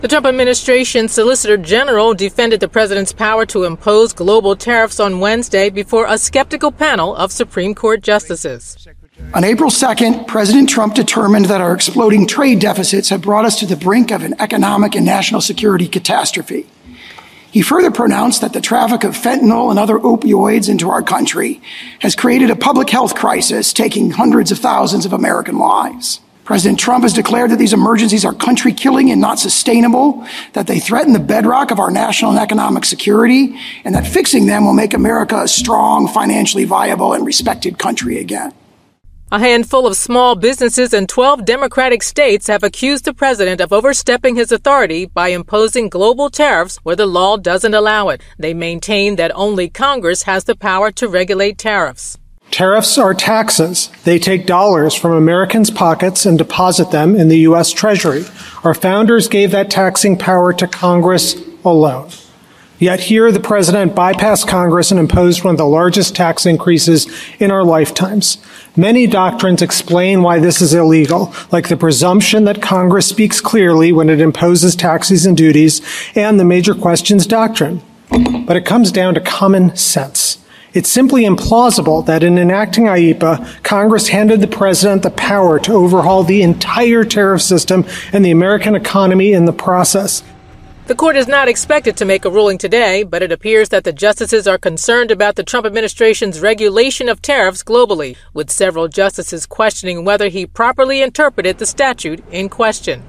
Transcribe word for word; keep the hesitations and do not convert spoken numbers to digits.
The Trump administration's Solicitor General defended the president's power to impose global tariffs on Wednesday before a skeptical panel of Supreme Court justices. On April second, President Trump determined that our exploding trade deficits have brought us to the brink of an economic and national security catastrophe. He further pronounced that the traffic of fentanyl and other opioids into our country has created a public health crisis, taking hundreds of thousands of American lives. President Trump has declared that these emergencies are country-killing and not sustainable, that they threaten the bedrock of our national and economic security, and that fixing them will make America a strong, financially viable, and respected country again. A handful of small businesses in twelve Democratic states have accused the president of overstepping his authority by imposing global tariffs where the law doesn't allow it. They maintain that only Congress has the power to regulate tariffs. Tariffs are taxes. They take dollars from Americans' pockets and deposit them in the U S Treasury. Our founders gave that taxing power to Congress alone. Yet here, the president bypassed Congress and imposed one of the largest tax increases in our lifetimes. Many doctrines explain why this is illegal, like the presumption that Congress speaks clearly when it imposes taxes and duties, and the major questions doctrine. But it comes down to common sense. It's simply implausible that in enacting I E P A, Congress handed the president the power to overhaul the entire tariff system and the American economy in the process. The court is not expected to make a ruling today, but it appears that the justices are concerned about the Trump administration's regulation of tariffs globally, with several justices questioning whether he properly interpreted the statute in question.